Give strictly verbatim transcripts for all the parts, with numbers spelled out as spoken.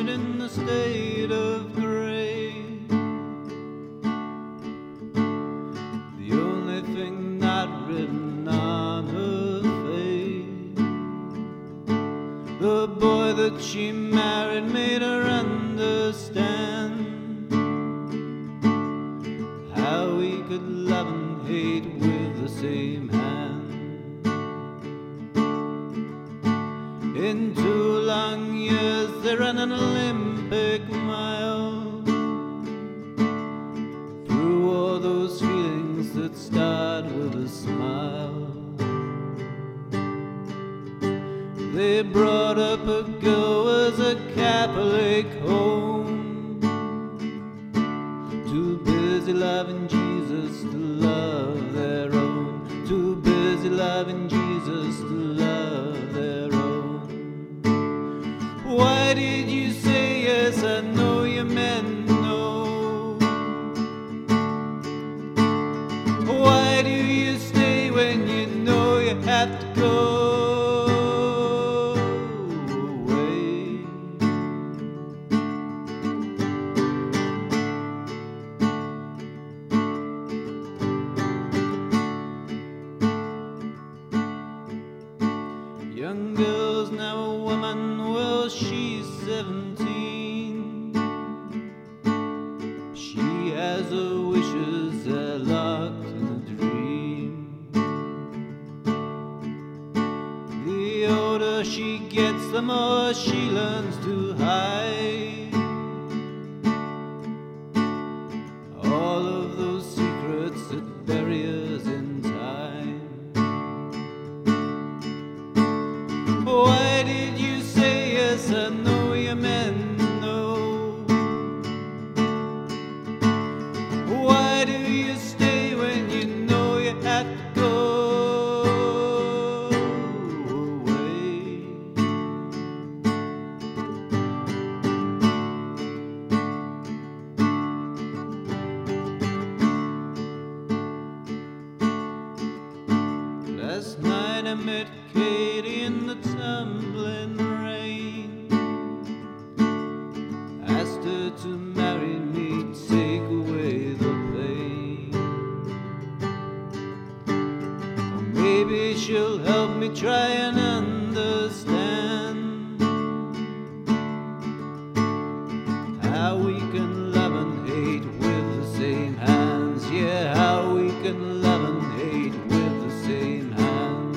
painted in the state of gray. The only thing not written on her face, the boy that she married made her understand how we could love and hate with the same hand. In two long years they ran an Olympic mile, through all those feelings that start with a smile. They brought up a girl as a Catholic home, too busy loving Jesus to love their own, too busy loving Jesus to love their own. Why did you say yes? I know you meant no. Why do you stay when you know you have to go away? Young girl's now a woman, well, she's seventeen. She has her wishes are locked in a dream. The older she gets, the more she learns to hide all of those secrets that bury us in time. Why did you say yes? I know you meant no. Why do you stay when you know you have to go away? Last night I met Katie in the tumbling rain, asked her to marry me, take away the pain. Or maybe she'll help me try and understand how we can love and hate with the same hands. Yeah, how we can love and hate with the same hands.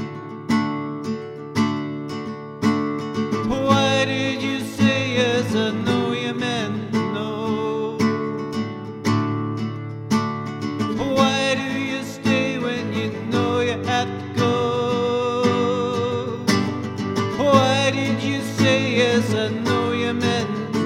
Why did you say yes? I know you meant no. Why do you stay when you know you have to go? Why did you say yes? I know you meant